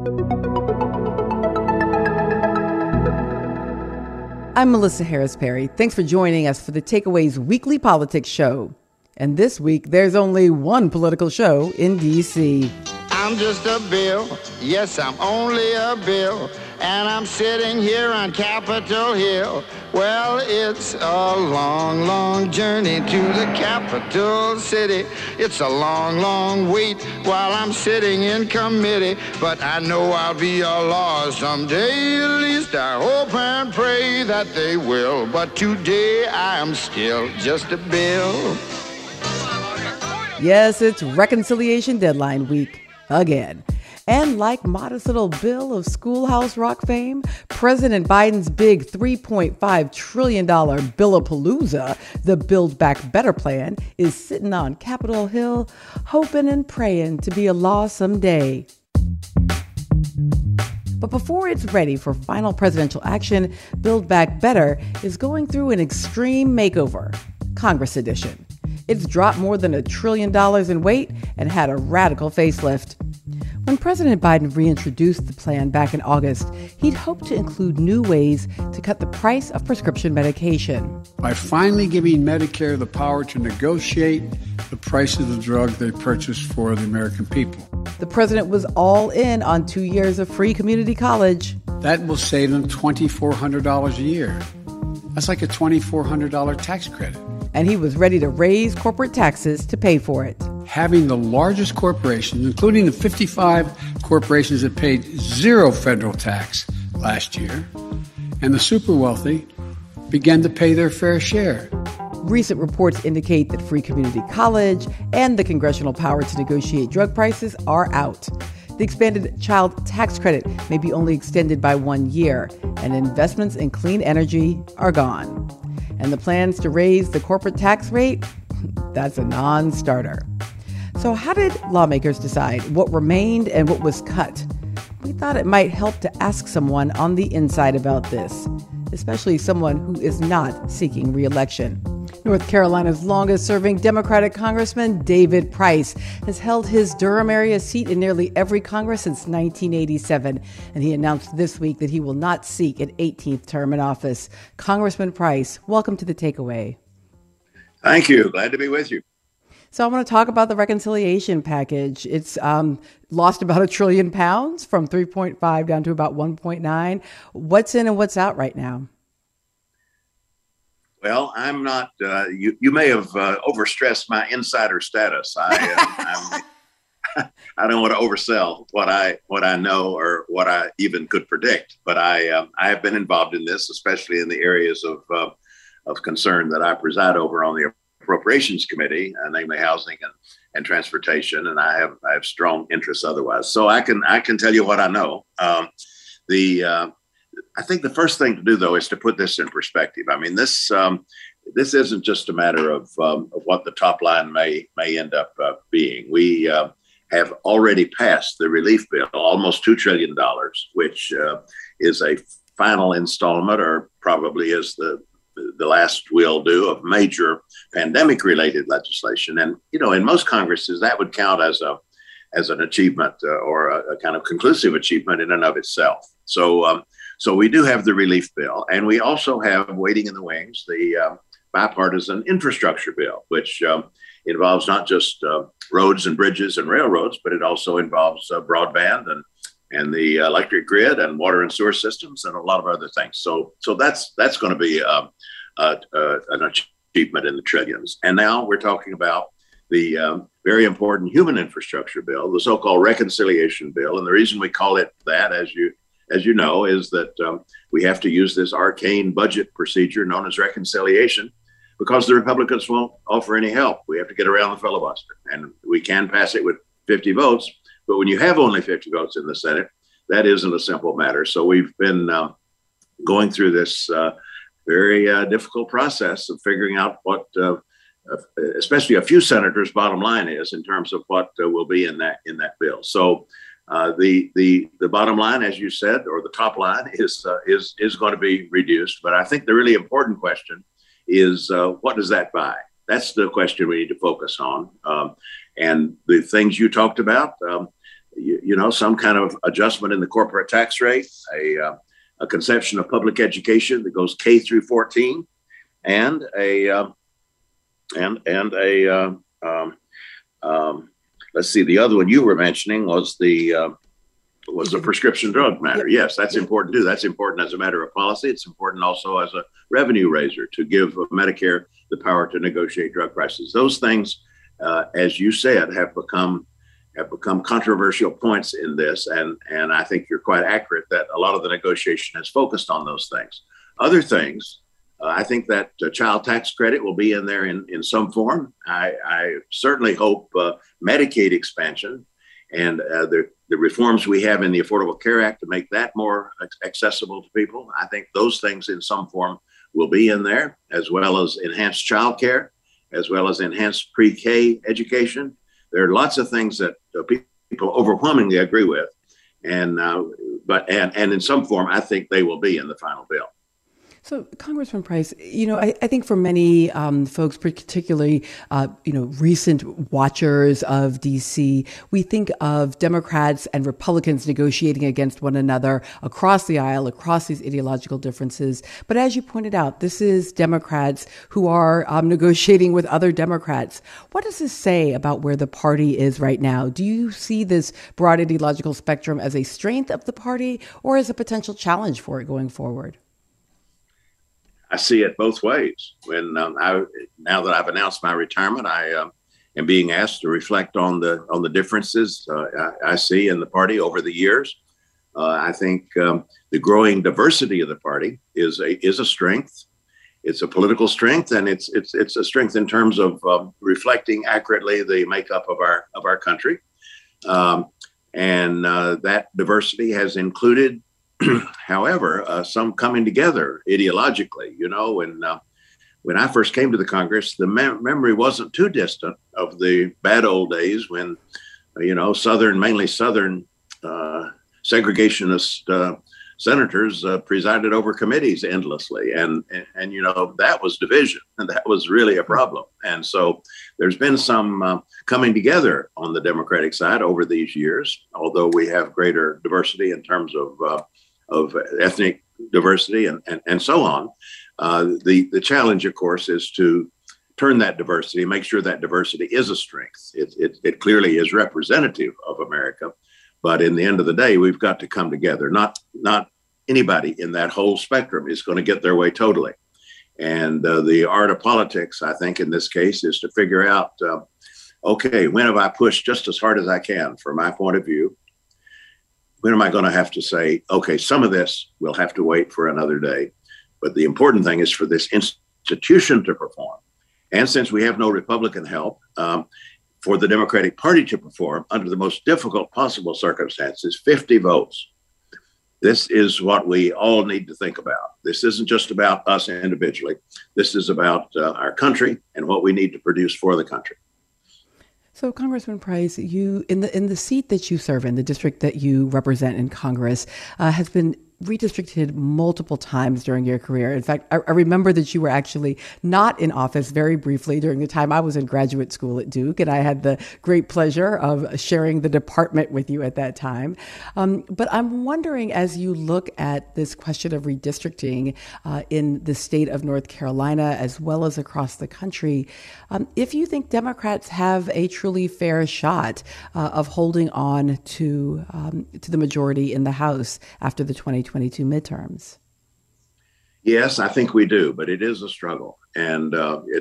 I'm Melissa Harris Perry. Thanks for joining us for the Takeaways Weekly Politics Show. And this week, there's only one political show in D.C. I'm just a bill. Yes, I'm only a bill. And I'm sitting here on Capitol Hill. Well, it's a long, long journey to the capital city. It's a long, long wait while I'm sitting in committee. But I know I'll be a law someday. At least I hope and pray that they will. But today I'm still just a bill. Yes, it's Reconciliation Deadline Week again. And like modest little Bill of Schoolhouse Rock fame, President Biden's big $3.5 trillion Billapalooza, the Build Back Better plan, is sitting on Capitol Hill, hoping and praying to be a law someday. But before it's ready for final presidential action, Build Back Better is going through an extreme makeover, Congress edition. It's dropped more than $1 trillion in weight and had a radical facelift. When President Biden reintroduced the plan back in August, he'd hoped to include new ways to cut the price of prescription medication. By finally giving Medicare the power to negotiate the price of the drug they purchase for the American people. The president was all in on 2 years of free community college. That will save them $2,400 a year. That's like a $2,400 tax credit. And he was ready to raise corporate taxes to pay for it. Having the largest corporations, including the 55 corporations that paid zero federal tax last year, and the super wealthy began to pay their fair share. Recent reports indicate that free community college and the congressional power to negotiate drug prices are out. The expanded child tax credit may be only extended by 1 year, and investments in clean energy are gone. And the plans to raise the corporate tax rate, that's a non-starter. So how did lawmakers decide what remained and what was cut? We thought it might help to ask someone on the inside about this, especially someone who is not seeking re-election. North Carolina's longest-serving Democratic Congressman David Price has held his Durham area seat in nearly every Congress since 1987, and he announced this week that he will not seek an 18th term in office. Congressman Price, welcome to The Takeaway. Thank you. Glad to be with you. So I want to talk about the reconciliation package. It's lost about £1 trillion from 3.5 down to about 1.9. What's in and what's out right now? Well, I'm not. You may have overstressed my insider status. I don't want to oversell what I know or what I even could predict. But I have been involved in this, especially in the areas of concern that I preside over on the Appropriations Committee, namely housing and transportation, and I have strong interests otherwise. So I can tell you what I know. I think the first thing to do, though, is to put this in perspective. I mean, this isn't just a matter of what the top line may end up being. We have already passed the relief bill, almost $2 trillion, which is a final installment, or probably is the last will do, of major pandemic-related legislation. And, in most Congresses, that would count as an achievement or a kind of conclusive achievement in and of itself. So we do have the relief bill, and we also have waiting in the wings the bipartisan infrastructure bill, which involves not just roads and bridges and railroads, but it also involves broadband and the electric grid and water and sewer systems and a lot of other things. So that's going to be an achievement in the trillions. And now we're talking about the very important human infrastructure bill, the so-called reconciliation bill. And the reason we call it that, as you know, is that we have to use this arcane budget procedure known as reconciliation because the Republicans won't offer any help. We have to get around the filibuster, and we can pass it with 50 votes. But when you have only 50 votes in the Senate, that isn't a simple matter. So we've been going through this very difficult process of figuring out what, especially a few senators' bottom line is in terms of what will be in that bill. So the bottom line, as you said, or the top line is going to be reduced. But I think the really important question is what does that buy? That's the question we need to focus on. And the things you talked about, some kind of adjustment in the corporate tax rate, a conception of public education that goes K through 14, and let's see, the other one you were mentioning was the prescription drug matter. Yes, that's important too. That's important as a matter of policy. It's important also as a revenue raiser to give Medicare the power to negotiate drug prices. Those things, as you said, have become controversial points in this, and I think you're quite accurate that a lot of the negotiation has focused on those things. Other things, I think that child tax credit will be in there in some form. I certainly hope Medicaid expansion and the reforms we have in the Affordable Care Act to make that more accessible to people. I think those things in some form will be in there, as well as enhanced child care, as well as enhanced pre-K education. There are lots of things that people overwhelmingly agree with, and in some form, I think they will be in the final bill. So, Congressman Price, I think for many folks, particularly, recent watchers of D.C., we think of Democrats and Republicans negotiating against one another across the aisle, across these ideological differences. But as you pointed out, this is Democrats who are negotiating with other Democrats. What does this say about where the party is right now? Do you see this broad ideological spectrum as a strength of the party or as a potential challenge for it going forward? I see it both ways. When now that I've announced my retirement, I am being asked to reflect on the differences I see in the party over the years. I think the growing diversity of the party is a strength. It's a political strength, and it's a strength in terms of reflecting accurately the makeup of our country. And that diversity has included, however, some coming together ideologically. When I first came to the Congress, the memory wasn't too distant of the bad old days when, mainly Southern segregationist senators presided over committees endlessly. And that was division, and that was really a problem. And so there's been some coming together on the Democratic side over these years, although we have greater diversity in terms of ethnic diversity and so on. The challenge, of course, is to turn that diversity, make sure that diversity is a strength. It clearly is representative of America, but in the end of the day, we've got to come together. Not anybody in that whole spectrum is going to get their way totally. And the art of politics, I think, in this case, is to figure out, okay, when have I pushed just as hard as I can from my point of view? When am I going to have to say, okay, some of this will have to wait for another day? But the important thing is for this institution to perform. And since we have no Republican help, for the Democratic Party to perform under the most difficult possible circumstances, 50 votes. This is what we all need to think about. This isn't just about us individually. This is about our country and what we need to produce for the country. So, Congressman Price, you in the seat that you serve in, the district that you represent in Congress, has been redistricted multiple times during your career. In fact, I remember that you were actually not in office very briefly during the time I was in graduate school at Duke, and I had the great pleasure of sharing the department with you at that time. But I'm wondering, as you look at this question of redistricting in the state of North Carolina, as well as across the country, if you think Democrats have a truly fair shot of holding on to the majority in the House after the 2022 midterms. Yes, I think we do, but it is a struggle. And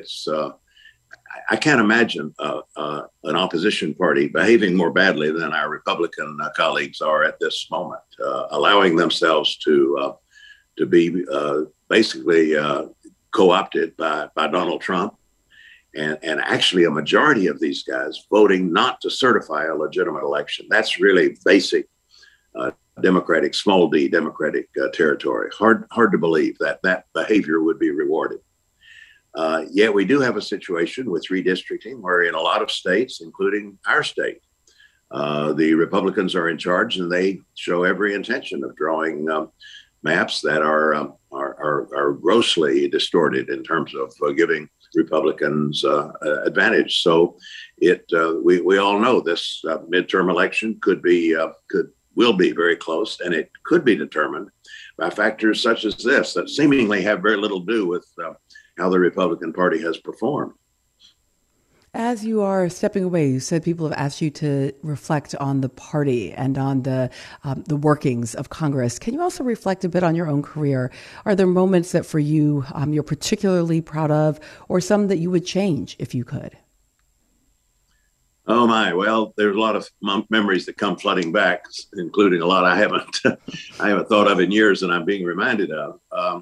I can't imagine an opposition party behaving more badly than our Republican colleagues are at this moment, allowing themselves to be basically co-opted by Donald Trump. And actually a majority of these guys voting not to certify a legitimate election. That's really basic Democratic, small d Democratic territory. Hard to believe that behavior would be rewarded. Yet we do have a situation with redistricting where in a lot of states, including our state, the Republicans are in charge, and they show every intention of drawing maps that are grossly distorted in terms of giving Republicans advantage. So We all know this midterm election will be very close, and it could be determined by factors such as this that seemingly have very little to do with how the Republican Party has performed. As you are stepping away, you said people have asked you to reflect on the party and on the workings of Congress. Can you also reflect a bit on your own career? Are there moments that for you you're particularly proud of, or some that you would change if you could? Oh my! Well, there's a lot of memories that come flooding back, including a lot I haven't thought of in years, and I'm being reminded of.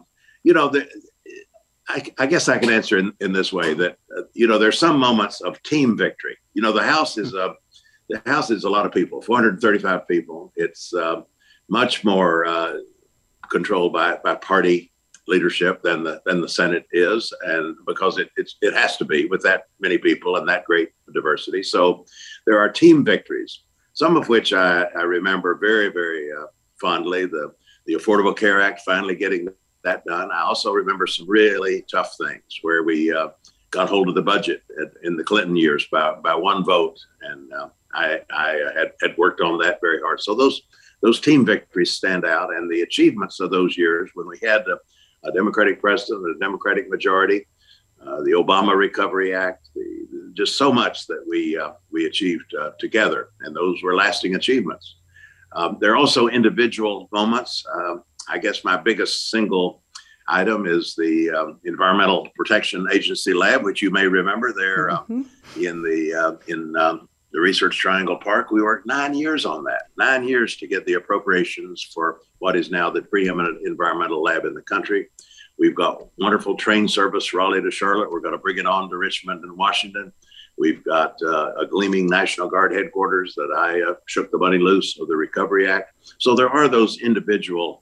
I guess I can answer in this way that there's some moments of team victory. The House is a lot of people, 435 people. It's much more controlled by party leadership than the Senate is, and because it has to be with that many people and that great diversity. So there are team victories, some of which I remember very, very fondly. The Affordable Care Act finally getting that done. I also remember some really tough things where we got hold of the budget in the Clinton years by one vote, and I had worked on that very hard. So those team victories stand out, and the achievements of those years when we had a Democratic president, a Democratic majority, the Obama Recovery Act, just so much that we achieved together, and those were lasting achievements. There are also individual moments. I guess my biggest single item is the Environmental Protection Agency lab, which you may remember there in the Research Triangle Park. We worked 9 years on that, 9 years to get the appropriations for what is now the preeminent environmental lab in the country. We've got wonderful train service, Raleigh to Charlotte. We're going to bring it on to Richmond and Washington. We've got a gleaming National Guard headquarters that I shook the money loose of the Recovery Act. So there are those individual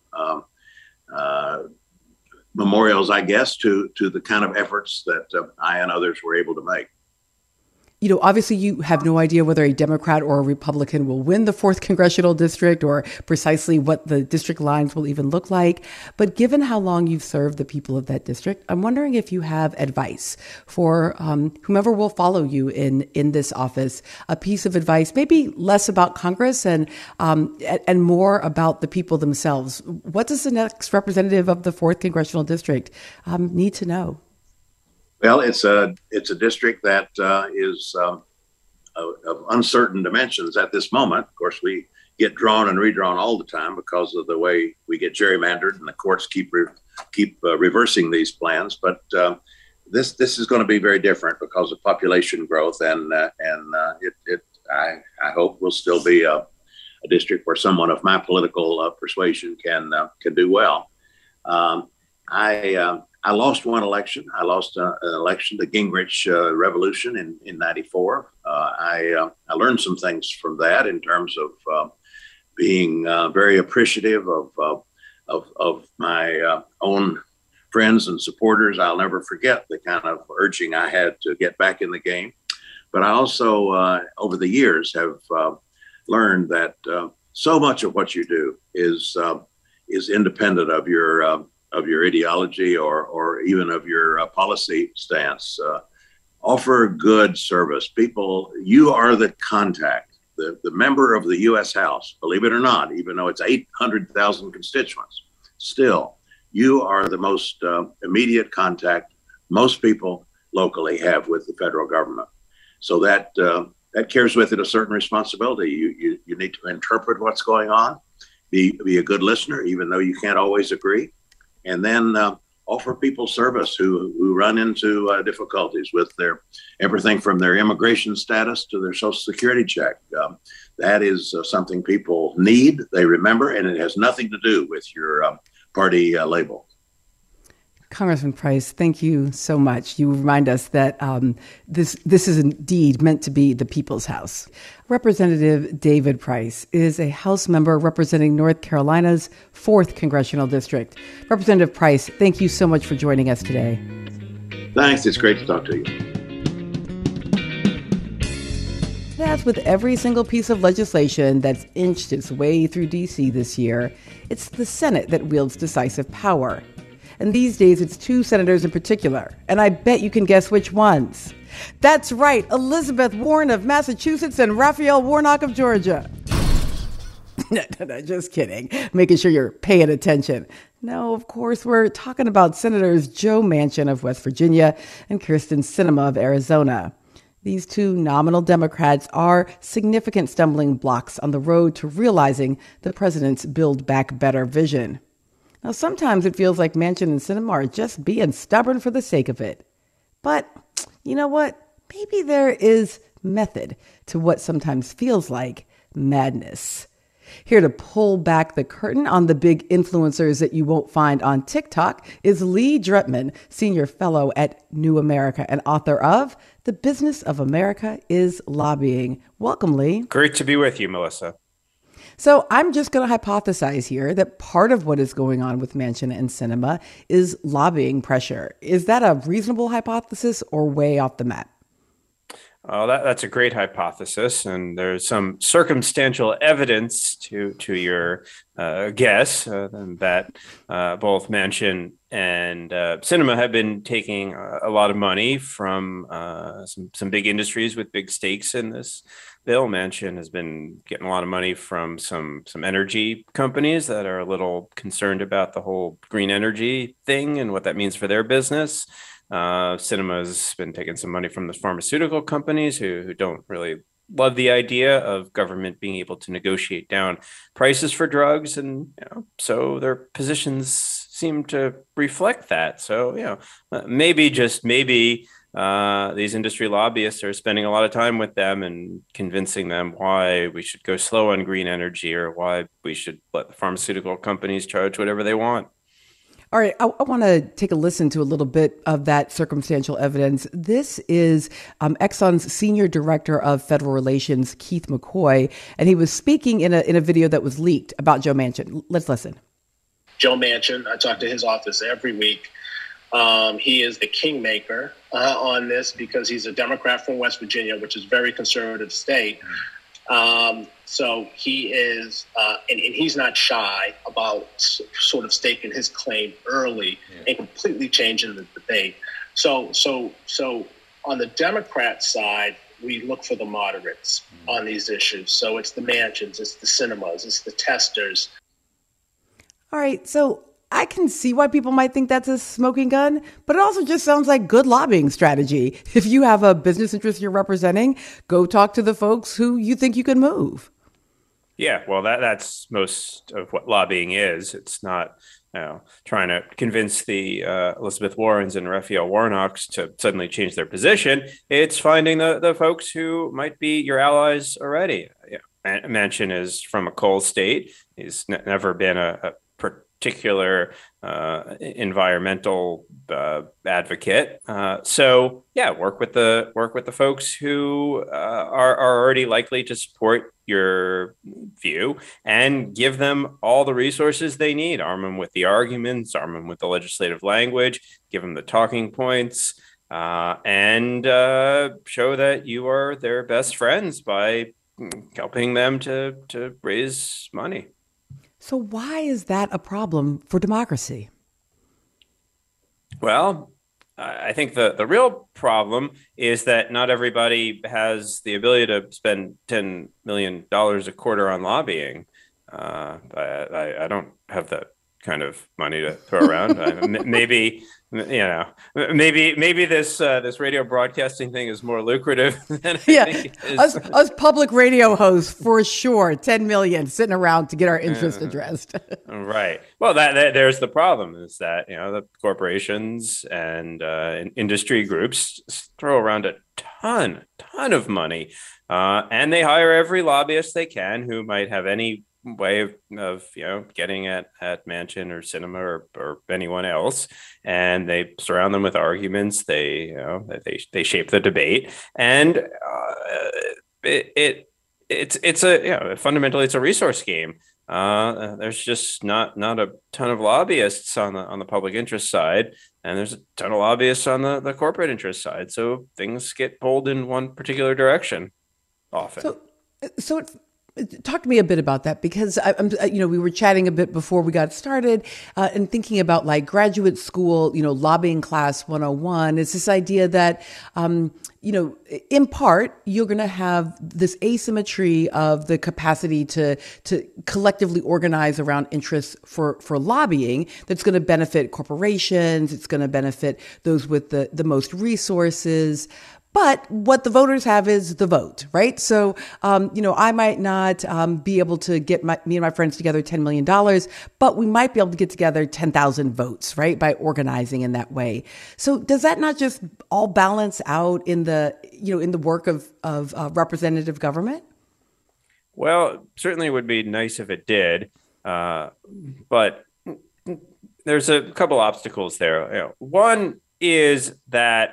memorials, I guess, to the kind of efforts that I and others were able to make. Obviously you have no idea whether a Democrat or a Republican will win the 4th Congressional District or precisely what the district lines will even look like. But given how long you've served the people of that district, I'm wondering if you have advice for whomever will follow you in this office, a piece of advice, maybe less about Congress and more about the people themselves. What does the next representative of the 4th Congressional District need to know? Well, it's a district that is of uncertain dimensions at this moment. Of course, we get drawn and redrawn all the time because of the way we get gerrymandered, and the courts keep reversing these plans. But this is going to be very different because of population growth, and I hope will still be a district where someone of my political persuasion can do well. I lost one election. I lost an election, the Gingrich Revolution in '94. I learned some things from that in terms of being very appreciative of my own friends and supporters. I'll never forget the kind of urging I had to get back in the game. But I also, over the years, have learned that so much of what you do is independent of your ideology or even of your policy stance. Offer good service. People, you are the contact, the member of the U.S. House, believe it or not, even though it's 800,000 constituents, still, you are the most immediate contact most people locally have with the federal government. So that carries with it a certain responsibility. You need to interpret what's going on, be a good listener, even though you can't always agree, and then offer people service who run into difficulties with their everything from their immigration status to their Social Security check. That is something people need, they remember, and it has nothing to do with your party label. Congressman Price, thank you so much. You remind us that this is indeed meant to be the people's house. Representative David Price is a House member representing North Carolina's 4th Congressional District. Representative Price, thank you so much for joining us today. Thanks. It's great to talk to you. As with every single piece of legislation that's inched its way through D.C. this year, it's the Senate that wields decisive power. And these days, it's two senators in particular. And I bet you can guess which ones. That's right, Elizabeth Warren of Massachusetts and Raphael Warnock of Georgia. No, just kidding. Making sure you're paying attention. No, of course, we're talking about Senators Joe Manchin of West Virginia and Kyrsten Sinema of Arizona. These two nominal Democrats are significant stumbling blocks on the road to realizing the president's Build Back Better vision. Now, sometimes it feels like Manchin and Sinema are just being stubborn for the sake of it. But you know what? Maybe there is method to what sometimes feels like madness. Here to pull back the curtain on the big influencers that you won't find on TikTok is Lee Drutman, senior fellow at New America and author of The Business of America is Lobbying. Welcome, Lee. Great to be with you, Melissa. So I'm just going to hypothesize here that part of what is going on with Manchin and Sinema is lobbying pressure. Is that a reasonable hypothesis or way off the map? Oh, that's a great hypothesis, and there's some circumstantial evidence to your guess that both Manchin and Sinema have been taking a lot of money from some big industries with big stakes in this bill. Manchin has been getting a lot of money from some energy companies that are a little concerned about the whole green energy thing and what that means for their business. Sinema's been taking some money from the pharmaceutical companies who don't really love the idea of government being able to negotiate down prices for drugs. And so their positions seem to reflect that. So, maybe these industry lobbyists are spending a lot of time with them and convincing them why we should go slow on green energy or why we should let the pharmaceutical companies charge whatever they want. All right, I want to take a listen to a little bit of that circumstantial evidence. This is Exxon's Senior Director of Federal Relations, Keith McCoy, and he was speaking in a video that was leaked about Joe Manchin. Let's listen. Joe Manchin, I talk to his office every week. He is the kingmaker on this because he's a Democrat from West Virginia, which is a very conservative state. So he is, and he's not shy about sort of staking his claim early and completely changing the debate. So on the Democrat side, we look for the moderates on these issues. So it's the Manchins, it's the Sinemas, it's the Testers. All right, so I can see why people might think that's a smoking gun, but it also just sounds like good lobbying strategy. If you have a business interest you're representing, go talk to the folks who you think you can move. Yeah, well, that's most of what lobbying is. It's not trying to convince the Elizabeth Warrens and Raphael Warnocks to suddenly change their position. It's finding the folks who might be your allies already. Manchin is from a coal state. He's never been a particular environmental advocate. So work with the folks who are already likely to support your view and give them all the resources they need. Arm them with the arguments, arm them with the legislative language, give them the talking points, and show that you are their best friends by helping them to raise money. So why is that a problem for democracy? Well, I think the real problem is that not everybody has the ability to spend $10 million a quarter on lobbying. I don't have that kind of money to throw around. Maybe this radio broadcasting thing is more lucrative than I think it is. Us public radio hosts for sure, 10 million sitting around to get our interest addressed. Right. Well, that there's the problem is that the corporations and industry groups throw around a ton of money, and they hire every lobbyist they can who might have any way of getting at Manchin or Sinema or anyone else, and they surround them with arguments. They shape the debate, and fundamentally it's a resource game. There's just not a ton of lobbyists on the public interest side, and there's a ton of lobbyists on the corporate interest side. So things get pulled in one particular direction often. So Talk to me a bit about that, because we were chatting a bit before we got started, and thinking about like graduate school, lobbying class 101. It's this idea that, in part, you're going to have this asymmetry of the capacity to collectively organize around interests for lobbying that's going to benefit corporations. It's going to benefit those with the most resources. But what the voters have is the vote, right? So, I might not be able to get me and my friends together $10 million, but we might be able to get together 10,000 votes, right, by organizing in that way. So does that not just all balance out in the work of representative government? Well, certainly would be nice if it did, but there's a couple obstacles there. One is that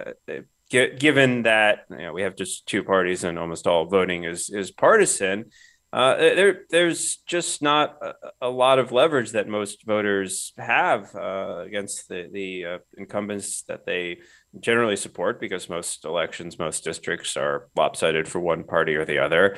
given that we have just two parties and almost all voting is partisan, there's just not a lot of leverage that most voters have against the incumbents that they generally support, because most elections, most districts are lopsided for one party or the other.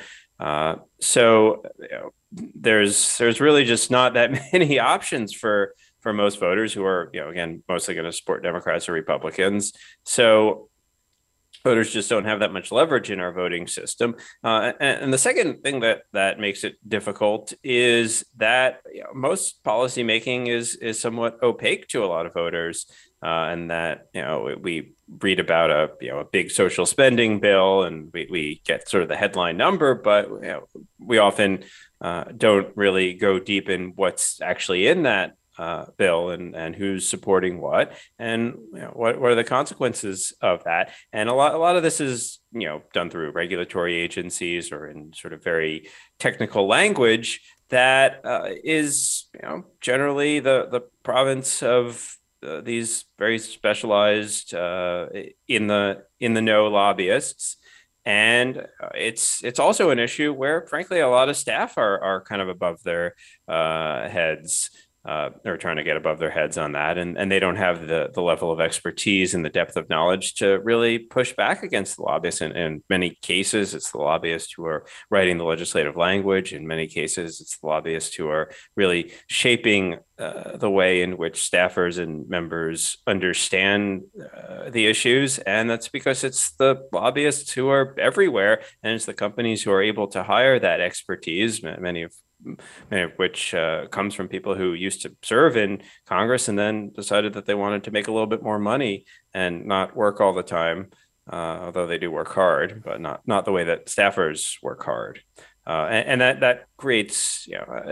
So there's really just not that many options for most voters who are, again, mostly going to support Democrats or Republicans. So voters just don't have that much leverage in our voting system. And the second thing that makes it difficult is that most policymaking is somewhat opaque to a lot of voters, and that we read about a big social spending bill and we get sort of the headline number, but we often don't really go deep in what's actually in that bill and who's supporting what, and what are the consequences of that. And a lot of this is done through regulatory agencies or in sort of very technical language that is generally the province of these very specialized in the know lobbyists. And it's also an issue where, frankly, a lot of staff are kind of above their heads. They're trying to get above their heads on that, and they don't have the level of expertise and the depth of knowledge to really push back against the lobbyists. In many cases, it's the lobbyists who are writing the legislative language. In many cases, it's the lobbyists who are really shaping the way in which staffers and members understand the issues. And that's because it's the lobbyists who are everywhere, and it's the companies who are able to hire that expertise, many of which comes from people who used to serve in Congress and then decided that they wanted to make a little bit more money and not work all the time, although they do work hard, but not the way that staffers work hard. And that creates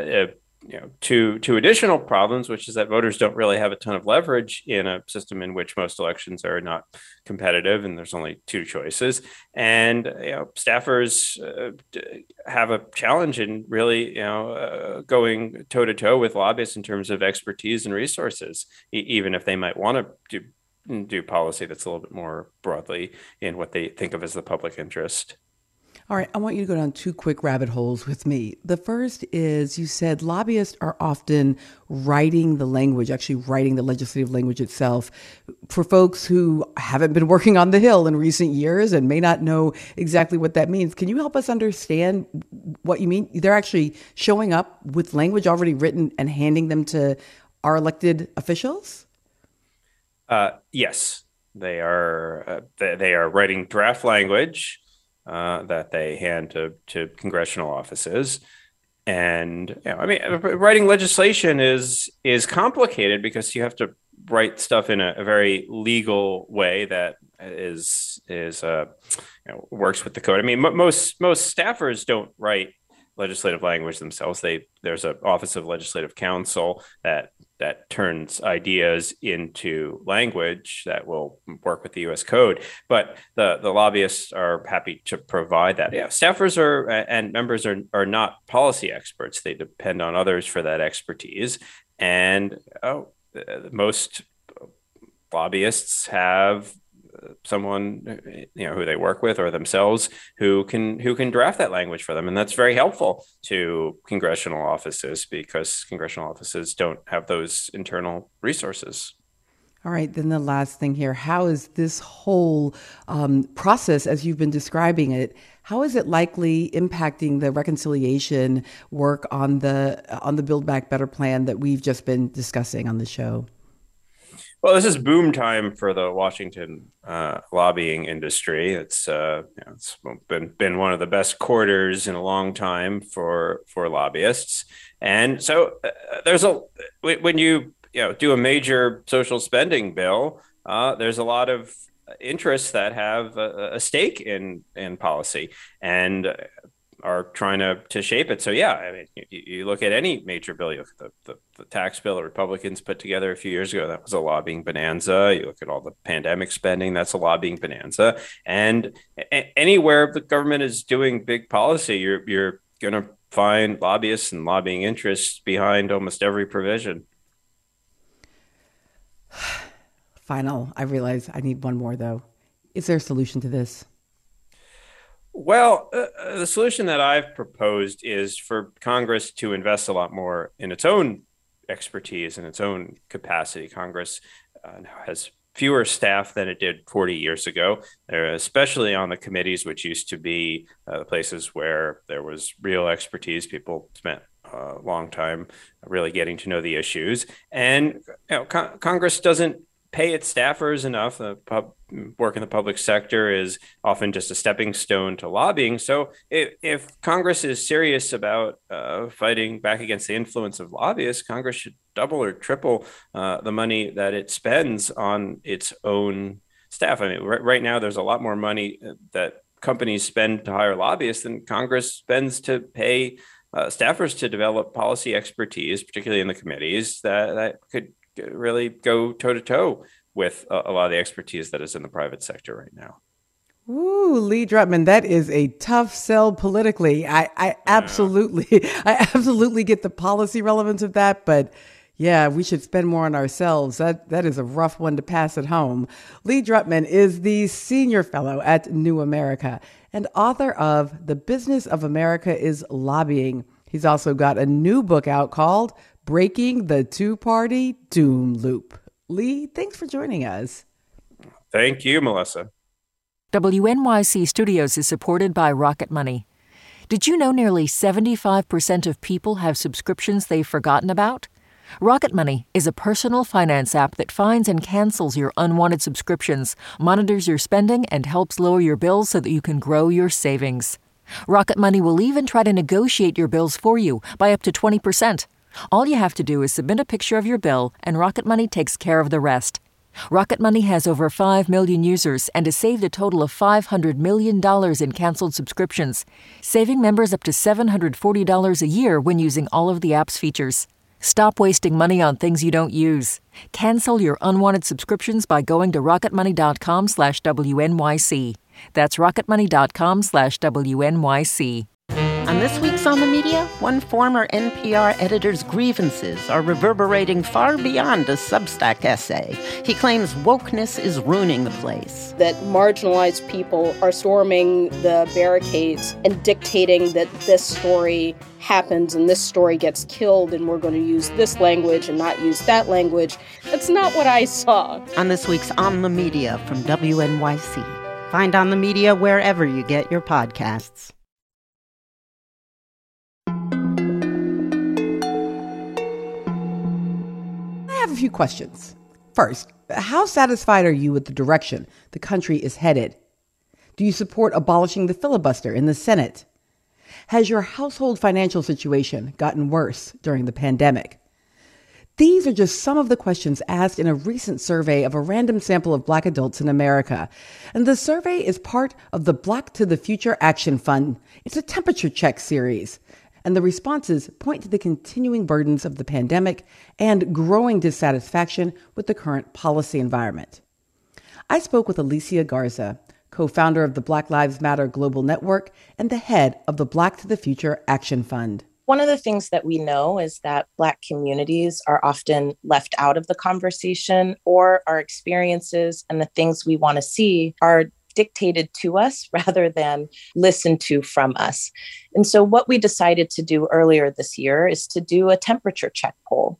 two additional problems, which is that voters don't really have a ton of leverage in a system in which most elections are not competitive and there's only two choices. And staffers have a challenge in really going toe to toe with lobbyists in terms of expertise and resources, even if they might want to do policy that's a little bit more broadly in what they think of as the public interest. All right, I want you to go down two quick rabbit holes with me. The first is, you said lobbyists are often writing the language, actually writing the legislative language itself, for folks who haven't been working on the Hill in recent years and may not know exactly what that means. Can you help us understand what you mean? They're actually showing up with language already written and handing them to our elected officials? Yes, they are. They are writing draft language that they hand to congressional offices. And writing legislation is complicated because you have to write stuff in a very legal way that is works with the code. I mean, most staffers don't write legislative language themselves. There's an Office of Legislative Counsel that turns ideas into language that will work with the U.S. Code. But the lobbyists are happy to provide that. Yeah, staffers and members are not policy experts. They depend on others for that expertise. And most lobbyists have someone who they work with or themselves who can draft that language for them, and that's very helpful to congressional offices because congressional offices don't have those internal resources. All right, then the last thing here, how is this whole process, as you've been describing it, how is it likely impacting the reconciliation work on the Build Back Better plan that we've just been discussing on the show? Well, this is boom time for the Washington lobbying industry. It's been one of the best quarters in a long time for lobbyists, and so when you do a major social spending bill, there's a lot of interests that have a stake in policy and are trying to shape it. So you look at any major bill, you look at the tax bill the Republicans put together a few years ago, that was a lobbying bonanza. You look at all the pandemic spending, that's a lobbying bonanza. And anywhere the government is doing big policy, you're going to find lobbyists and lobbying interests behind almost every provision. Final. I realize I need one more, though. Is there a solution to this? Well, the solution that I've proposed is for Congress to invest a lot more in its own expertise and its own capacity. Congress now has fewer staff than it did 40 years ago, especially on the committees, which used to be the places where there was real expertise. People spent a long time really getting to know the issues. And Congress doesn't pay its staffers enough. Work in the public sector is often just a stepping stone to lobbying. So if Congress is serious about fighting back against the influence of lobbyists, Congress should double or triple the money that it spends on its own staff. I mean, right now, there's a lot more money that companies spend to hire lobbyists than Congress spends to pay staffers to develop policy expertise, particularly in the committees, that could really go toe-to-toe with a lot of the expertise that is in the private sector right now. Ooh, Lee Drutman, that is a tough sell politically. I absolutely get the policy relevance of that, but yeah, we should spend more on ourselves. That is a rough one to pass at home. Lee Drutman is the senior fellow at New America and author of The Business of America is Lobbying. He's also got a new book out called Breaking the Two-Party Doom Loop. Lee, thanks for joining us. Thank you, Melissa. WNYC Studios is supported by Rocket Money. Did you know nearly 75% of people have subscriptions they've forgotten about? Rocket Money is a personal finance app that finds and cancels your unwanted subscriptions, monitors your spending, and helps lower your bills so that you can grow your savings. Rocket Money will even try to negotiate your bills for you by up to 20%. All you have to do is submit a picture of your bill, and Rocket Money takes care of the rest. Rocket Money has over 5 million users and has saved a total of $500 million in canceled subscriptions, saving members up to $740 a year when using all of the app's features. Stop wasting money on things you don't use. Cancel your unwanted subscriptions by going to rocketmoney.com/WNYC. That's rocketmoney.com/WNYC. On this week's On the Media, one former NPR editor's grievances are reverberating far beyond a Substack essay. He claims wokeness is ruining the place. That marginalized people are storming the barricades and dictating that this story happens and this story gets killed and we're going to use this language and not use that language. That's not what I saw. On this week's On the Media from WNYC. Find On the Media wherever you get your podcasts. I have a few questions. First, how satisfied are you with the direction the country is headed? Do you support abolishing the filibuster in the Senate? Has your household financial situation gotten worse during the pandemic? These are just some of the questions asked in a recent survey of a random sample of Black adults in America. And the survey is part of the Black to the Future Action Fund. It's a temperature check series. And the responses point to the continuing burdens of the pandemic and growing dissatisfaction with the current policy environment. I spoke with Alicia Garza, co-founder of the Black Lives Matter Global Network and the head of the Black to the Future Action Fund. One of the things that we know is that Black communities are often left out of the conversation, or our experiences and the things we want to see are dictated to us rather than listened to from us. And so what we decided to do earlier this year is to do a temperature check poll.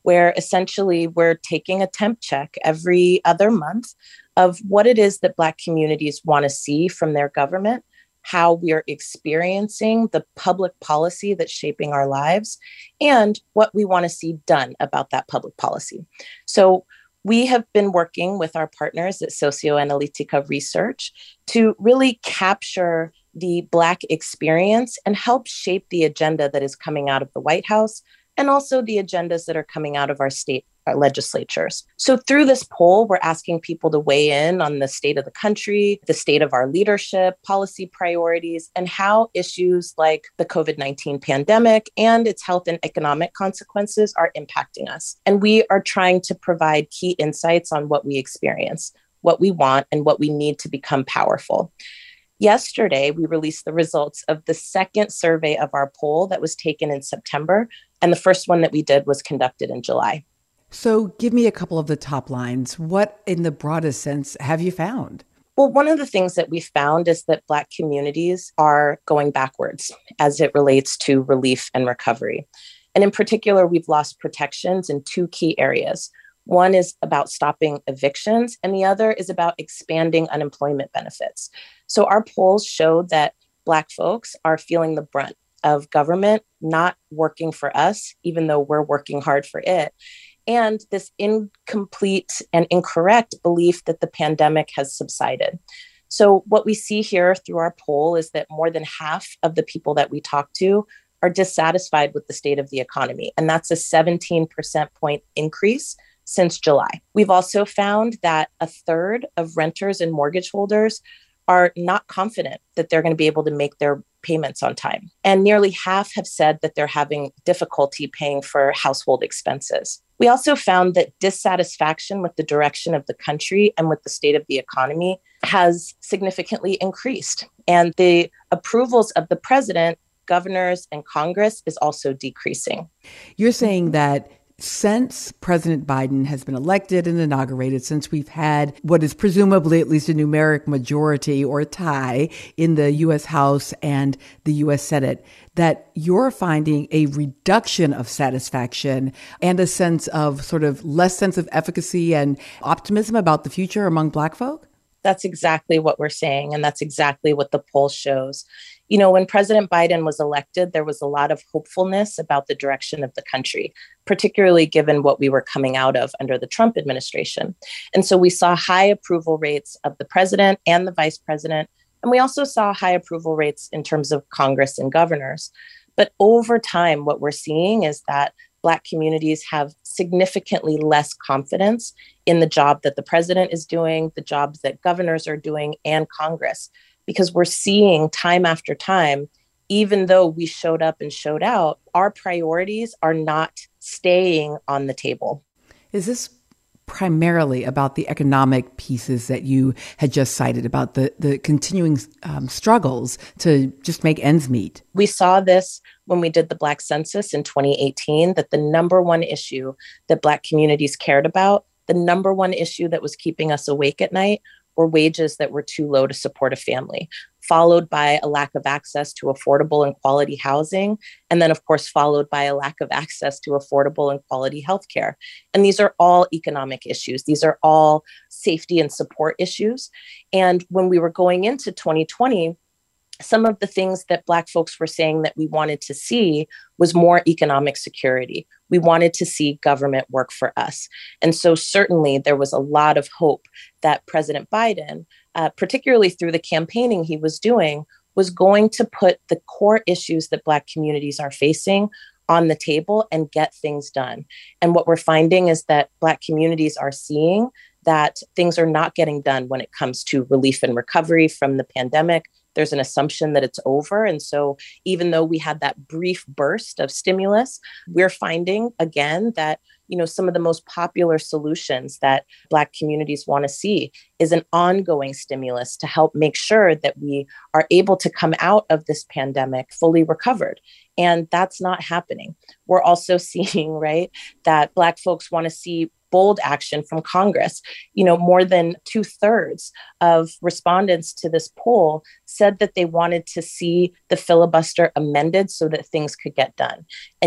where essentially we're taking a temp check every other month of what it is that Black communities want to see from their government, how we're experiencing the public policy that's shaping our lives, and what we want to see done about that public policy. So we have been working with our partners at Socioanalytica Research to really capture the Black experience and help shape the agenda that is coming out of the White House and also the agendas that are coming out of our state legislatures. So through this poll, we're asking people to weigh in on the state of the country, the state of our leadership, policy priorities, and how issues like the COVID-19 pandemic and its health and economic consequences are impacting us. And we are trying to provide key insights on what we experience, what we want, and what we need to become powerful. Yesterday, we released the results of the second survey of our poll that was taken in September, and the first one that we did was conducted in July. So give me a couple of the top lines. What, in the broadest sense, have you found? Well, one of the things that we found is that Black communities are going backwards as it relates to relief and recovery. And in particular, we've lost protections in two key areas. One is about stopping evictions, and the other is about expanding unemployment benefits. So our polls showed that Black folks are feeling the brunt of government not working for us, even though we're working hard for it, and this incomplete and incorrect belief that the pandemic has subsided. So what we see here through our poll is that more than half of the people that we talk to are dissatisfied with the state of the economy. And that's a 17% point increase since July. We've also found that a third of renters and mortgage holders are not confident that they're going to be able to make their payments on time. And nearly half have said that they're having difficulty paying for household expenses. We also found that dissatisfaction with the direction of the country and with the state of the economy has significantly increased. And the approvals of the president, governors, and Congress is also decreasing. You're saying that since President Biden has been elected and inaugurated, since we've had what is presumably at least a numeric majority or a tie in the U.S. House and the U.S. Senate, that you're finding a reduction of satisfaction and a sense of sort of less sense of efficacy and optimism about the future among Black folk? That's exactly what we're saying. And that's exactly what the poll shows. You know, when President Biden was elected, there was a lot of hopefulness about the direction of the country, particularly given what we were coming out of under the Trump administration. And so we saw high approval rates of the president and the vice president. And we also saw high approval rates in terms of Congress and governors. But over time, what we're seeing is that Black communities have significantly less confidence in the job that the president is doing, the jobs that governors are doing, and Congress, because we're seeing time after time, even though we showed up and showed out, our priorities are not staying on the table. Is this primarily about the economic pieces that you had just cited, about the continuing struggles to just make ends meet? We saw this when we did the Black census in 2018, that the number one issue that Black communities cared about, the number one issue that was keeping us awake at night, were wages that were too low to support a family, followed by a lack of access to affordable and quality housing, and then, of course, followed by a lack of access to affordable and quality healthcare. And these are all economic issues. These are all safety and support issues. And when we were going into 2020, some of the things that Black folks were saying that we wanted to see was more economic security. We wanted to see government work for us. And so certainly there was a lot of hope that President Biden, particularly through the campaigning he was doing, was going to put the core issues that Black communities are facing on the table and get things done. And what we're finding is that Black communities are seeing that things are not getting done when it comes to relief and recovery from the pandemic. There's an assumption that it's over. And so even though we had that brief burst of stimulus, we're finding again that, you know, some of the most popular solutions that Black communities want to see is an ongoing stimulus to help make sure that we are able to come out of this pandemic fully recovered. And that's not happening. We're also seeing, right, that Black folks want to see bold action from Congress. You know, more than 2/3 of respondents to this poll said that they wanted to see the filibuster amended so that things could get done. And yet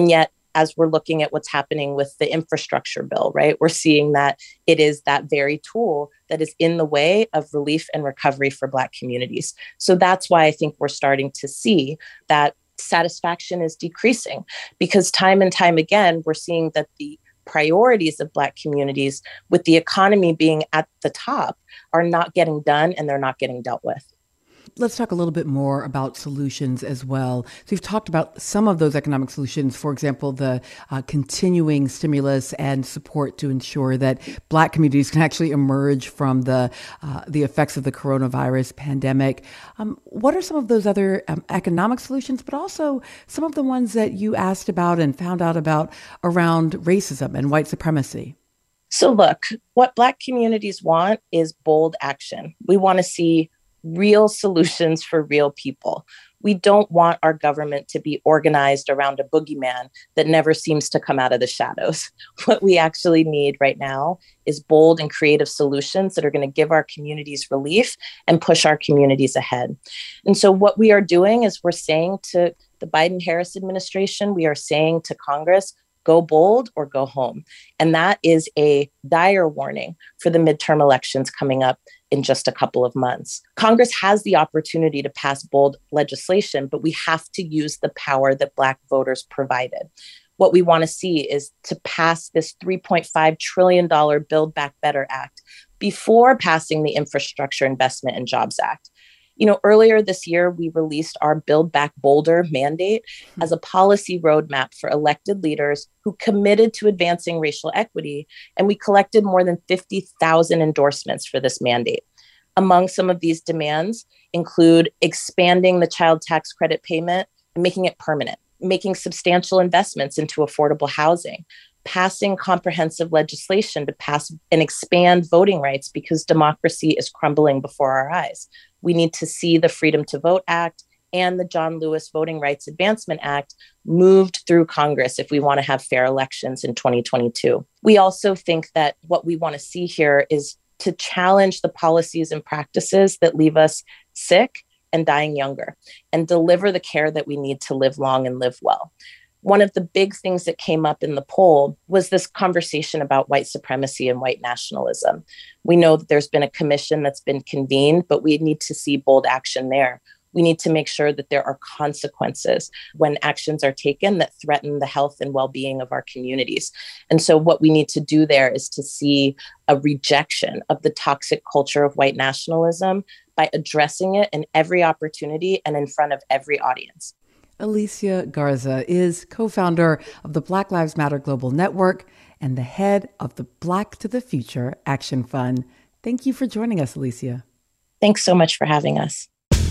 as we're looking at what's happening with the infrastructure bill, right? We're seeing that it is that very tool that is in the way of relief and recovery for Black communities. So that's why I think we're starting to see that satisfaction is decreasing, because time and time again, we're seeing that the priorities of Black communities, with the economy being at the top, are not getting done and they're not getting dealt with. Let's talk a little bit more about solutions as well. So you've talked about some of those economic solutions, for example, the continuing stimulus and support to ensure that Black communities can actually emerge from the effects of the coronavirus pandemic. What are some of those other economic solutions, but also some of the ones that you asked about and found out about around racism and white supremacy? So look, what Black communities want is bold action. We want to see real solutions for real people. We don't want our government to be organized around a boogeyman that never seems to come out of the shadows. What we actually need right now is bold and creative solutions that are going to give our communities relief and push our communities ahead. And so what we are doing is we're saying to the Biden-Harris administration, we are saying to Congress, go bold or go home. And that is a dire warning for the midterm elections coming up in just a couple of months. Congress has the opportunity to pass bold legislation, but we have to use the power that Black voters provided. What we want to see is to pass this $3.5 trillion Build Back Better Act before passing the Infrastructure Investment and Jobs Act. You know, earlier this year, we released our Build Back Bolder mandate as a policy roadmap for elected leaders who committed to advancing racial equity, and we collected more than 50,000 endorsements for this mandate. Among some of these demands include expanding the child tax credit payment and making it permanent, making substantial investments into affordable housing, passing comprehensive legislation to pass and expand voting rights because democracy is crumbling before our eyes. We need to see the Freedom to Vote Act and the John Lewis Voting Rights Advancement Act moved through Congress if we want to have fair elections in 2022. We also think that what we want to see here is to challenge the policies and practices that leave us sick and dying younger and deliver the care that we need to live long and live well. One of the big things that came up in the poll was this conversation about white supremacy and white nationalism. We know that there's been a commission that's been convened, but we need to see bold action there. We need to make sure that there are consequences when actions are taken that threaten the health and well-being of our communities. And so what we need to do there is to see a rejection of the toxic culture of white nationalism by addressing it in every opportunity and in front of every audience. Alicia Garza is co-founder of the Black Lives Matter Global Network and the head of the Black to the Future Action Fund. Thank you for joining us, Alicia. Thanks so much for having us.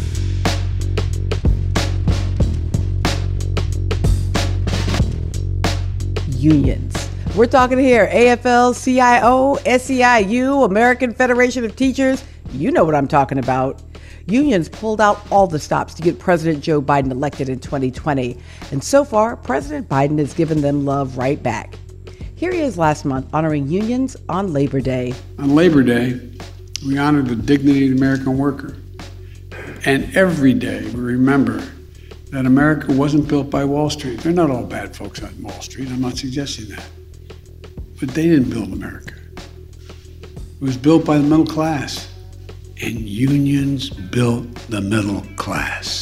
Unions. We're talking here, AFL-CIO, SEIU, American Federation of Teachers. You know what I'm talking about. Unions pulled out all the stops to get President Joe Biden elected in 2020. And so far, President Biden has given them love right back. Here he is last month honoring unions on Labor Day. On Labor Day, we honor the dignity of the American worker. And every day we remember that America wasn't built by Wall Street. They're not all bad folks on Wall Street. I'm not suggesting that. But they didn't build America. It was built by the middle class. And unions built the middle class.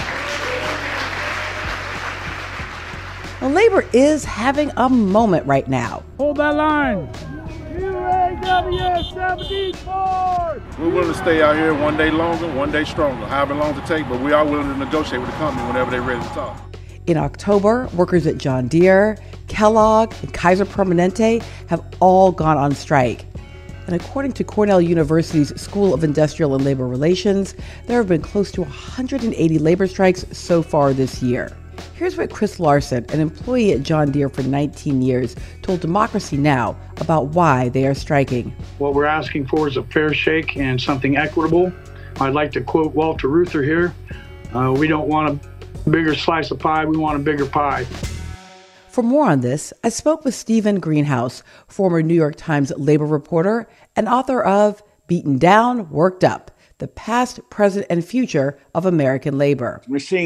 Well, labor is having a moment right now. Hold that line. UAW 74! We're willing to stay out here one day longer, one day stronger, however long it takes, but we are willing to negotiate with the company whenever they're ready to talk. In October, workers at John Deere, Kellogg, and Kaiser Permanente have all gone on strike. And according to Cornell University's School of Industrial and Labor Relations, there have been close to 180 labor strikes so far this year. Here's what Chris Larson, an employee at John Deere for 19 years, told Democracy Now! About why they are striking. What we're asking for is a fair shake and something equitable. I'd like to quote Walter Reuther here. We don't want a bigger slice of pie, we want a bigger pie. For more on this, I spoke with Stephen Greenhouse, former New York Times labor reporter and author of Beaten Down, Worked Up, The Past, Present, and Future of American Labor. We're seeing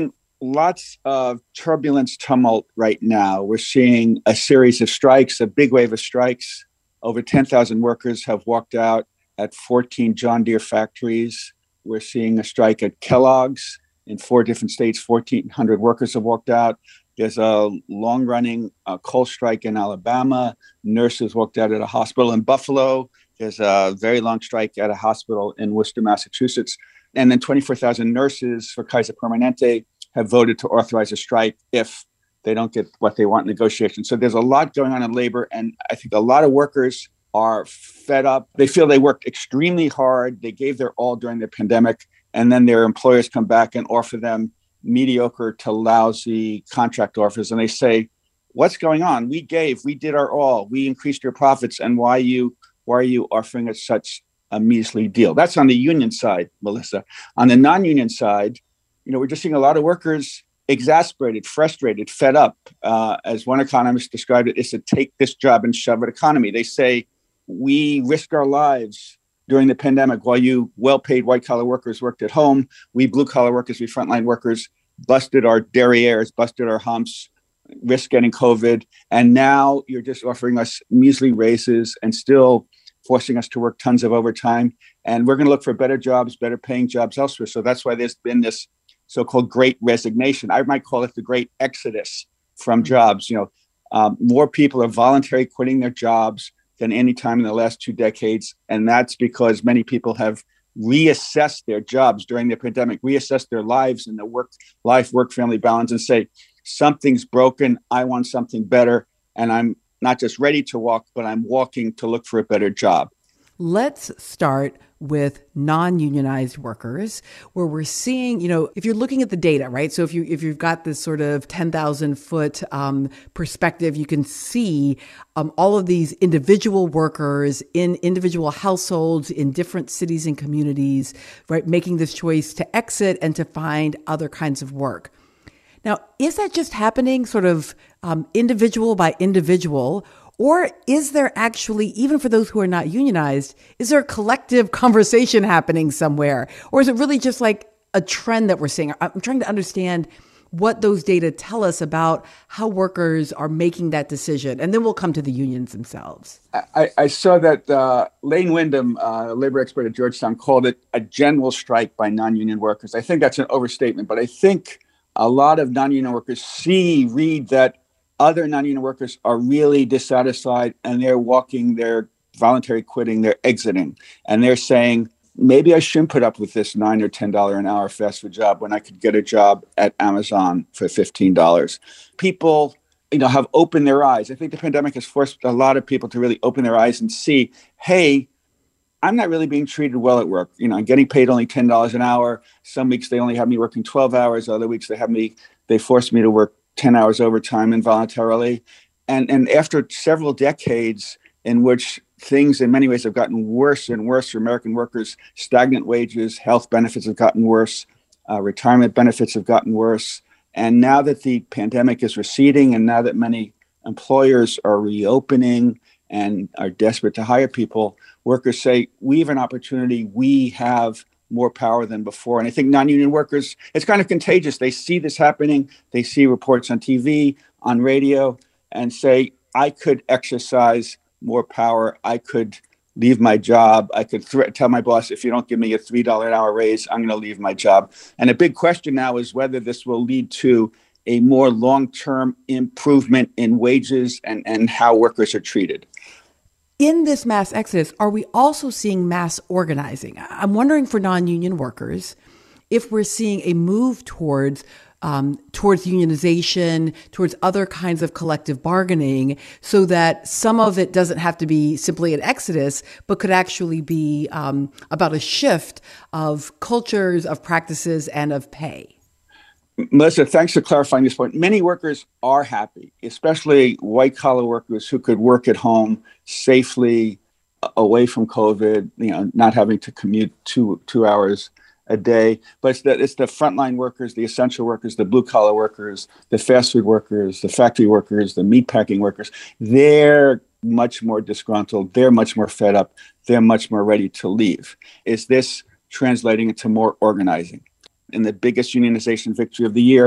lots of turbulence, tumult right now. We're seeing a series of strikes, a big wave of strikes. Over 10,000 workers have walked out at 14 John Deere factories. We're seeing a strike at Kellogg's in 4 different states. 1,400 workers have walked out. There's a long-running coal strike in Alabama. Nurses walked out at a hospital in Buffalo. There's a very long strike at a hospital in Worcester, Massachusetts. And then 24,000 nurses for Kaiser Permanente have voted to authorize a strike if they don't get what they want in negotiations. So there's a lot going on in labor. And I think a lot of workers are fed up. They feel they worked extremely hard. They gave their all during the pandemic. And then their employers come back and offer them mediocre to lousy contract offers. And they say, what's going on? We did our all. We increased your profits. And why are you offering us such a measly deal? That's on the union side, Melissa. On the non-union side, we're just seeing a lot of workers exasperated, frustrated, fed up. As one economist described it, it's a take this job and shove it economy. They say, we risked our lives during the pandemic while you well-paid white-collar workers worked at home. We blue-collar workers, we frontline workers, busted our derrieres, busted our humps, risked getting COVID. And now you're just offering us measly raises and still forcing us to work tons of overtime. And we're going to look for better jobs, better paying jobs elsewhere. So that's why there's been this so-called great resignation. I might call it the great exodus from jobs. More people are voluntarily quitting their jobs than any time in the last 2 decades. And that's because many people have reassessed their jobs during the pandemic, reassessed their lives and the work-family balance and say, something's broken. I want something better. And I'm not just ready to walk, but I'm walking to look for a better job. Let's start with non-unionized workers, where we're seeing, if you're looking at the data, right? So if you've got this sort of 10,000 foot perspective, you can see all of these individual workers in individual households in different cities and communities, right, making this choice to exit and to find other kinds of work. Now, is that just happening sort of individual by individual? Or is there actually, even for those who are not unionized, is there a collective conversation happening somewhere? Or is it really just like a trend that we're seeing? I'm trying to understand what those data tell us about how workers are making that decision. And then we'll come to the unions themselves. I saw that Lane Windham, a labor expert at Georgetown, called it a general strike by non-union workers. I think that's an overstatement, but I think a lot of non-union workers read that other non-union workers are really dissatisfied and they're voluntary quitting, they're exiting. And they're saying, maybe I shouldn't put up with this $9 or $10 an hour fast food job when I could get a job at Amazon for $15. People, have opened their eyes. I think the pandemic has forced a lot of people to really open their eyes and see, hey, I'm not really being treated well at work. I'm getting paid only $10 an hour. Some weeks they only have me working 12 hours. Other weeks they force me to work 10 hours overtime involuntarily. And after several decades in which things in many ways have gotten worse and worse for American workers, stagnant wages, health benefits have gotten worse, retirement benefits have gotten worse. And now that the pandemic is receding and now that many employers are reopening and are desperate to hire people, workers say, we have an opportunity, we have more power than before. And I think non-union workers, it's kind of contagious. They see this happening. They see reports on TV, on radio, and say, I could exercise more power. I could leave my job. I could tell my boss, if you don't give me a $3 an hour raise, I'm going to leave my job. And a big question now is whether this will lead to a more long-term improvement in wages and how workers are treated. In this mass exodus, are we also seeing mass organizing? I'm wondering for non-union workers if we're seeing a move towards unionization, towards other kinds of collective bargaining, so that some of it doesn't have to be simply an exodus, but could actually be about a shift of cultures, of practices, and of pay. Melissa, thanks for clarifying this point. Many workers are happy, especially white-collar workers who could work at home safely, away from COVID, not having to commute two hours a day. But it's the frontline workers, the essential workers, the blue-collar workers, the fast food workers, the factory workers, the meatpacking workers. They're much more disgruntled. They're much more fed up. They're much more ready to leave. Is this translating into more organizing? In the biggest unionization victory of the year,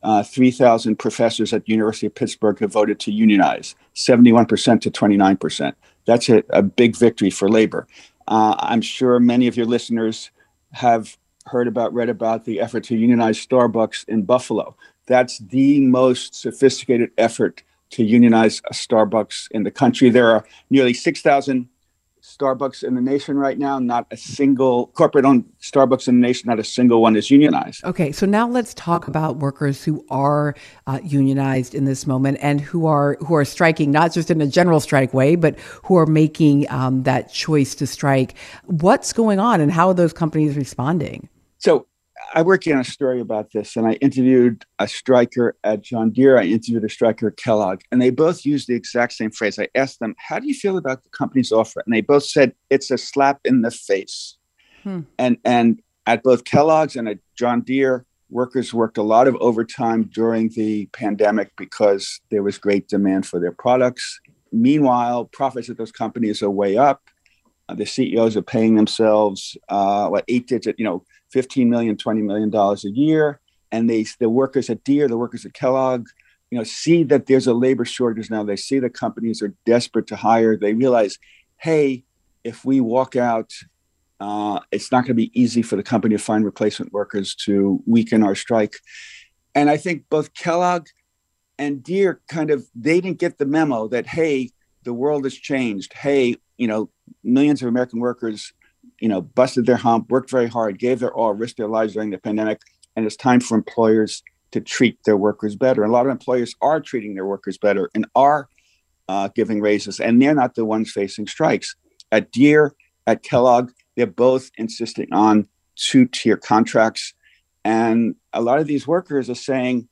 3,000 professors at the University of Pittsburgh have voted to unionize, 71% to 29%. That's a big victory for labor. I'm sure many of your listeners have read about the effort to unionize Starbucks in Buffalo. That's the most sophisticated effort to unionize a Starbucks in the country. There are nearly 6,000 Starbucks in the nation right now. Not a single corporate-owned Starbucks in the nation, not a single one is unionized. Okay, so now let's talk about workers who are unionized in this moment and who are striking, not just in a general strike way, but who are making that choice to strike. What's going on and how are those companies responding? So I worked on a story about this, and I interviewed a striker at John Deere. I interviewed a striker at Kellogg, and they both used the exact same phrase. I asked them, how do you feel about the company's offer? And they both said, it's a slap in the face. And at both Kellogg's and at John Deere, workers worked a lot of overtime during the pandemic because there was great demand for their products. Meanwhile, profits at those companies are way up. The CEOs are paying themselves eight-digit, $15 million, $20 million a year. And the workers at Deere, the workers at Kellogg, see that there's a labor shortage now. They see the companies are desperate to hire. They realize, hey, if we walk out, it's not going to be easy for the company to find replacement workers to weaken our strike. And I think both Kellogg and Deere they didn't get the memo that, hey, the world has changed. Hey, millions of American workers busted their hump, worked very hard, gave their all, risked their lives during the pandemic. And it's time for employers to treat their workers better. And a lot of employers are treating their workers better and are giving raises. And they're not the ones facing strikes. At Deere, at Kellogg, they're both insisting on two-tier contracts. And a lot of these workers are saying,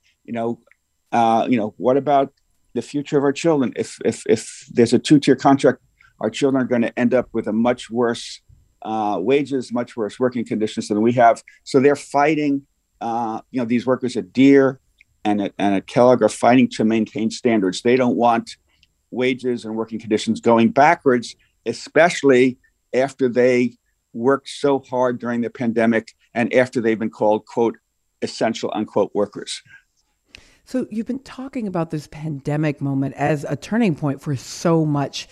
what about the future of our children? If there's a two-tier contract, our children are going to end up with a much worse wages, much worse working conditions than we have. So they're fighting, these workers at Deere and at Kellogg are fighting to maintain standards. They don't want wages and working conditions going backwards, especially after they worked so hard during the pandemic and after they've been called, quote, essential, unquote, workers. So you've been talking about this pandemic moment as a turning point for so much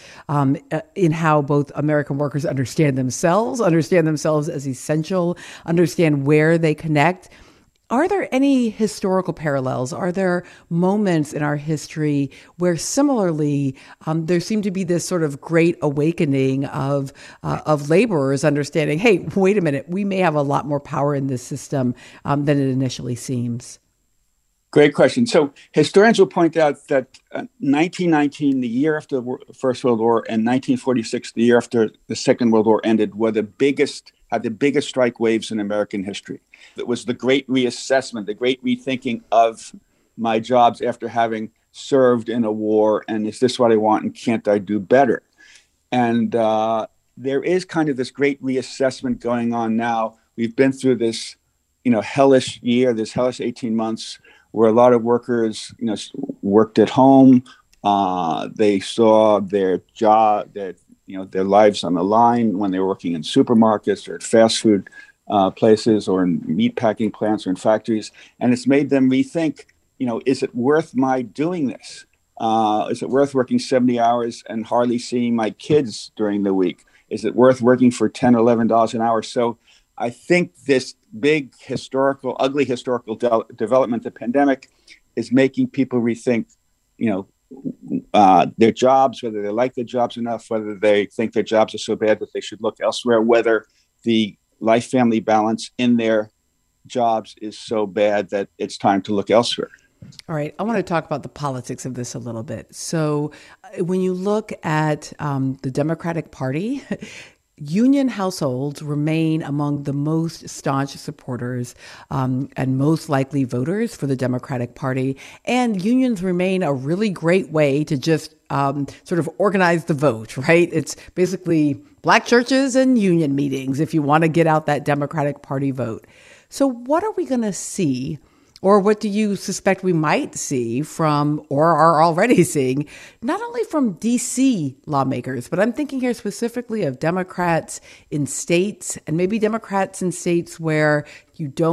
in how both American workers understand themselves as essential, understand where they connect. Are there any historical parallels? Are there moments in our history where similarly there seemed to be this sort of great awakening of laborers understanding, hey, wait a minute, we may have a lot more power in this system than it initially seems? Great question. So historians will point out that 1919, the year after the First World War, and 1946, the year after the Second World War ended, had the biggest strike waves in American history. It was the great reassessment, the great rethinking of my jobs after having served in a war, and is this what I want, and can't I do better? And there is kind of this great reassessment going on now. We've been through this, hellish year, this hellish 18 months, where a lot of workers, worked at home. They saw their job, their lives on the line when they were working in supermarkets or at fast food places or in meat packing plants or in factories. And it's made them rethink, is it worth my doing this? Is it worth working 70 hours and hardly seeing my kids during the week? Is it worth working for $10 or $11 an hour? So I think this big ugly historical development, the pandemic, is making people rethink, their jobs, whether they like their jobs enough, whether they think their jobs are so bad that they should look elsewhere, whether the life-family balance in their jobs is so bad that it's time to look elsewhere. All right. I want to talk about the politics of this a little bit. So when you look at the Democratic Party, union households remain among the most staunch supporters and most likely voters for the Democratic Party. And unions remain a really great way to just sort of organize the vote, right? It's basically black churches and union meetings if you want to get out that Democratic Party vote. So what are we going to see? Or what do you suspect we might see from, or are already seeing, not only from D.C. lawmakers, but I'm thinking here specifically of Democrats in states, and maybe Democrats in states where you don't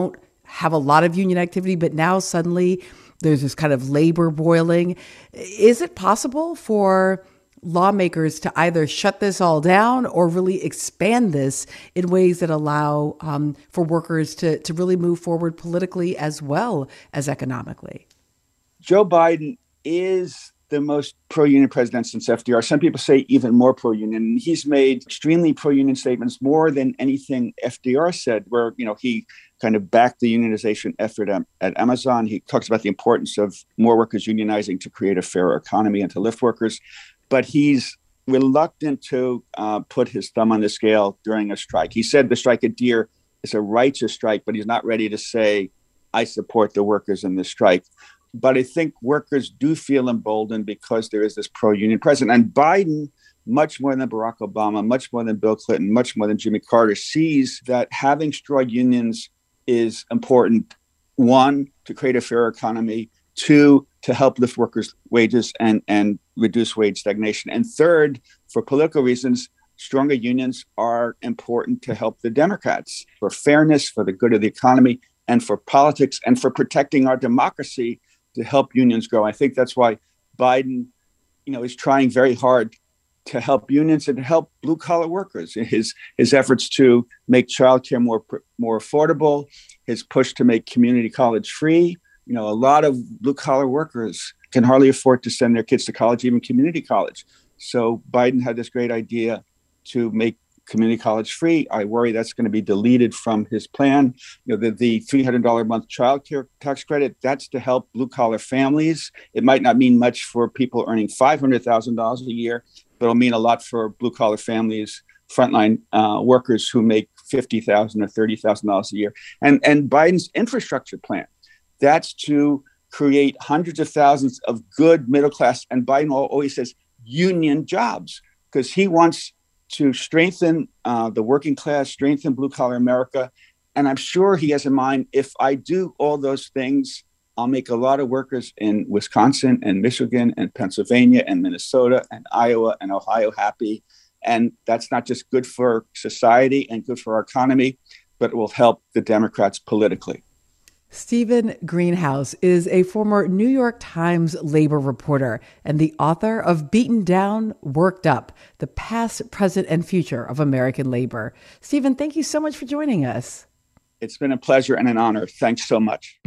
have a lot of union activity, but now suddenly there's this kind of labor boiling. Is it possible for lawmakers to either shut this all down or really expand this in ways that allow for workers to really move forward politically as well as economically? Joe Biden is the most pro-union president since FDR. Some people say even more pro-union. He's made extremely pro-union statements, more than anything FDR said, where, he kind of backed the unionization effort at Amazon. He talks about the importance of more workers unionizing to create a fairer economy and to lift workers. But he's reluctant to put his thumb on the scale during a strike. He said the strike at Deere is a righteous strike, but he's not ready to say, I support the workers in this strike. But I think workers do feel emboldened because there is this pro-union president. And Biden, much more than Barack Obama, much more than Bill Clinton, much more than Jimmy Carter, sees that having strong unions is important. One, to create a fair economy. Two, to help lift workers' wages and reduce wage stagnation. And third, for political reasons, stronger unions are important to help the Democrats for fairness, for the good of the economy, and for politics, and for protecting our democracy, to help unions grow. I think that's why Biden, is trying very hard to help unions and to help blue-collar workers. His efforts to make childcare more affordable, his push to make community college free. A lot of blue-collar workers can hardly afford to send their kids to college, even community college. So Biden had this great idea to make community college free. I worry that's going to be deleted from his plan. The $300 a month child care tax credit, that's to help blue-collar families. It might not mean much for people earning $500,000 a year, but it'll mean a lot for blue-collar families, frontline workers who make $50,000 or $30,000 a year. And Biden's infrastructure plan, that's to create hundreds of thousands of good middle class, and Biden always says union jobs, because he wants to strengthen the working class, strengthen blue-collar America. And I'm sure he has in mind, if I do all those things, I'll make a lot of workers in Wisconsin and Michigan and Pennsylvania and Minnesota and Iowa and Ohio happy. And that's not just good for society and good for our economy, but it will help the Democrats politically. Stephen Greenhouse is a former New York Times labor reporter and the author of Beaten Down, Worked Up, The Past, Present, and Future of American Labor. Stephen, thank you so much for joining us. It's been a pleasure and an honor. Thanks so much.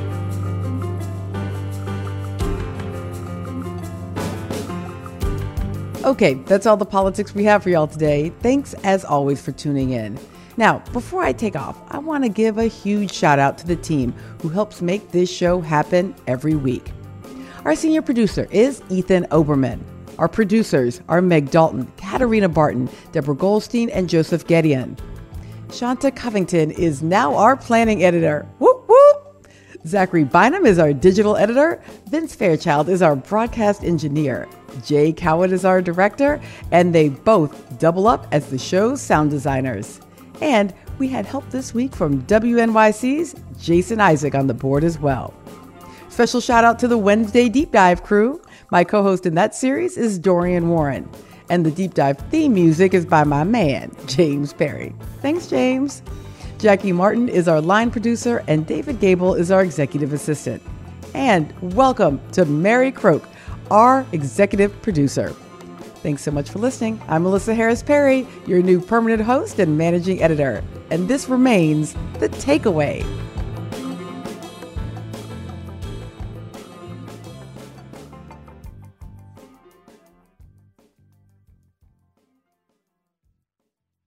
Okay, that's all the politics we have for y'all today. Thanks, as always, for tuning in. Now, before I take off, I want to give a huge shout out to the team who helps make this show happen every week. Our senior producer is Ethan Oberman. Our producers are Meg Dalton, Katarina Barton, Deborah Goldstein, and Joseph Gedeon. Shanta Covington is now our planning editor. Whoop, whoop! Zachary Bynum is our digital editor. Vince Fairchild is our broadcast engineer. Jay Coward is our director, and they both double up as the show's sound designers. And we had help this week from WNYC's Jason Isaac on the board as well. Special shout out to the Wednesday Deep Dive crew. My co-host in that series is Dorian Warren. And the Deep Dive theme music is by my man, James Perry. Thanks, James. Jackie Martin is our line producer, and David Gable is our executive assistant. And welcome to Mary Croak, our executive producer. Thanks so much for listening. I'm Melissa Harris Perry, your new permanent host and managing editor. And this remains The Takeaway.